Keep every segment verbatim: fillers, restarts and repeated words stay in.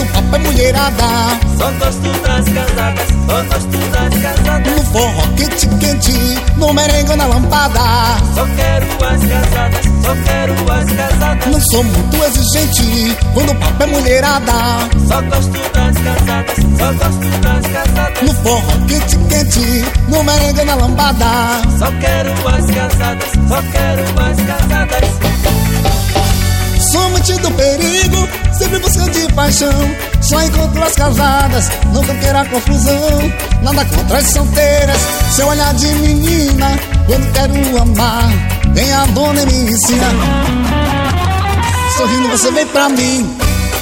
quando o papo é mulherada. Só gosto das casadas, só gosto das casadas. No forró quente, quente, no merengue ou na lampada. Só quero as casadas, só quero as casadas. Não sou muito exigente quando o papo é mulherada. Só gosto das casadas, só gosto das casadas. No forró quente, quente, no merengue ou na lambada. Só quero as casadas, só quero as casadas. Sou amante do perigo, sempre buscando de paixão. Só encontro as casadas, nunca quero a confusão. Nada contra as solteiras, seu olhar de menina. Quando quero amar, vem a dona e me ensina. Sorrindo você vem pra mim,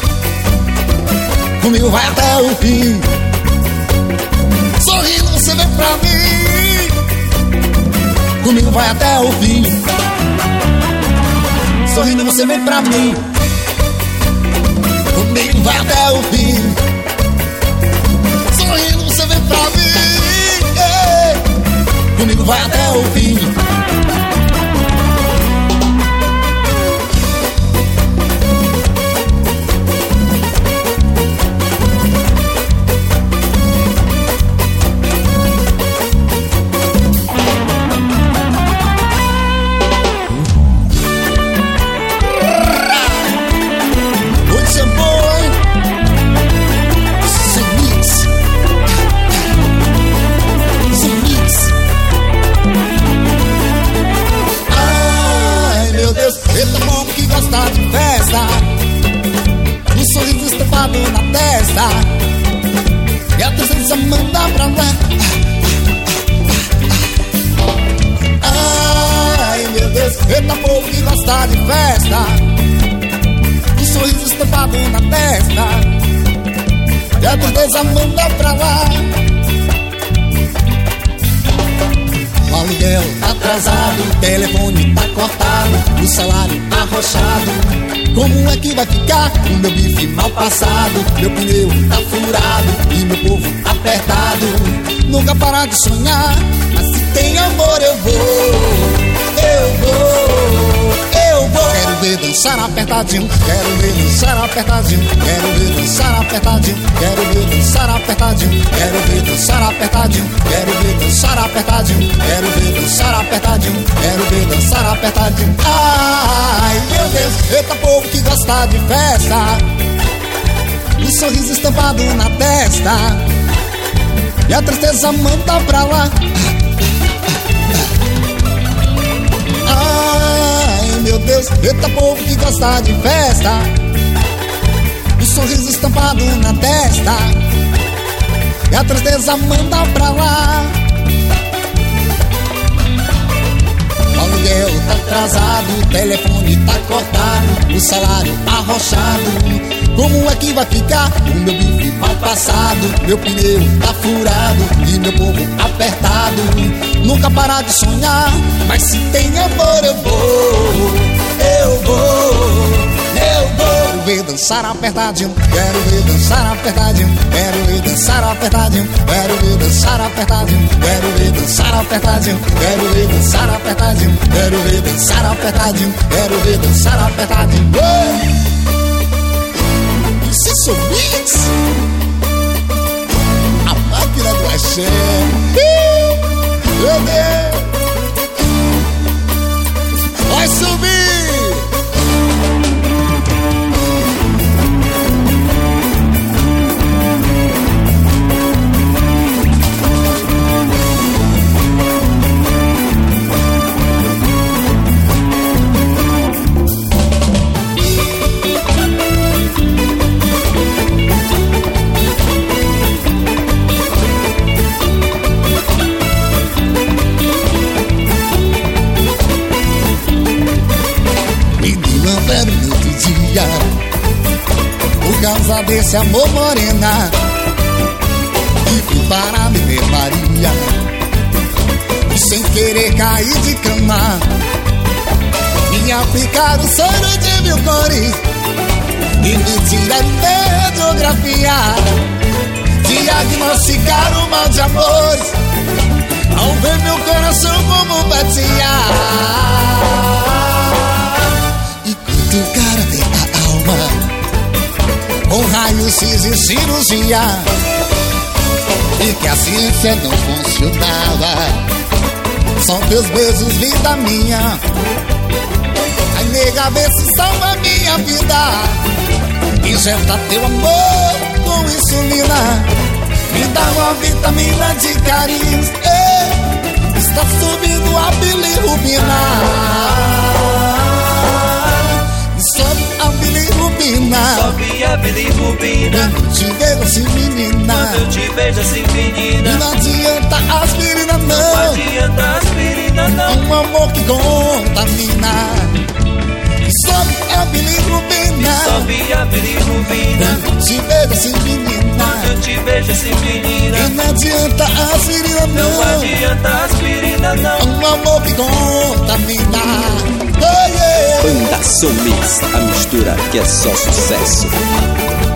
comigo vai até o fim. Sorrindo você vem pra mim, comigo vai até o fim. Sorrindo você vem pra mim, comigo vai até o fim. Sorrindo você vem pra mim, yeah. Comigo vai até o fim. De festa, um sorriso estampado na testa, e a tristeza manda pra lá. Ai meu Deus, eita povo que gosta de festa, um sorriso estampado na testa, e a tristeza manda pra lá. O aluguel tá atrasado, o telefone tá cortado, o salário arrochado. Como é que vai ficar o meu bife mal passado? Meu pneu tá furado e meu povo apertado. Nunca parar de sonhar, mas se tem amor eu vou, eu vou, eu vou. Quero ver dançar apertadinho, quero ver dançar apertadinho, quero ver dançar apertadinho, quero ver dançar apertadinho, quero ver dançar apertadinho, quero ver dançar apertadinho, quero ver dançar apertadinho, quero ver dançar apertadinho. Ai meu Deus, eita povo que gosta de festa, um sorriso estampado na testa, e a tristeza manda pra lá. Ai meu Deus, eita povo que gosta de festa, um sorriso estampado na testa, e a tristeza manda pra lá. O aluguel tá atrasado, o telefone tá cortado, o salário arrochado. Como é que vai ficar o meu bife mal passado? Meu pneu tá furado e meu povo apertado. Nunca parar de sonhar, mas se tem amor eu vou, eu vou, eu vou. Quero ver dançar apertadinho, quero ver dançar apertadinho, quero ver dançar apertadinho, quero ver dançar apertadinho, quero ver dançar apertadinho, quero ver dançar apertadinho, quero ver dançar apertadinho, quero ver dançar apertadinho. Isso é só mix, a máquina do axé. Meu Deus, vai subir. Por causa desse amor morena, e fui para me ver Maria, e sem querer cair de cama, me aplicar o soro de mil cores e me tirar radiografia, diagnosticar o mal de amores, ao ver meu coração como batia. E cutucar até a alma, com raio-x e cirurgia, e que a ciência não funcionava. São teus beijos, vida minha. Ai, nega, vê se salva minha vida. Injeta teu amor com insulina. Me dá uma vitamina de carinho. Ei, está subindo a bilirrubina. Sobe a bilirrubina. Sobe a bilirrubina. Quando te vejo assim, menina. Quando eu te vejo assim, menina. E não adianta aspirina, não. Não adianta aspirina, não. É um amor que contamina. Sobe a bilirrubina. Sobe a bilirrubina. Quando te vejo assim, menina. Quando eu te vejo assim, menina. E não adianta aspirina, não. Não adianta aspirina, não. É um amor que contamina. Oh, yeah. Banda Som Mix, a mistura que é só sucesso.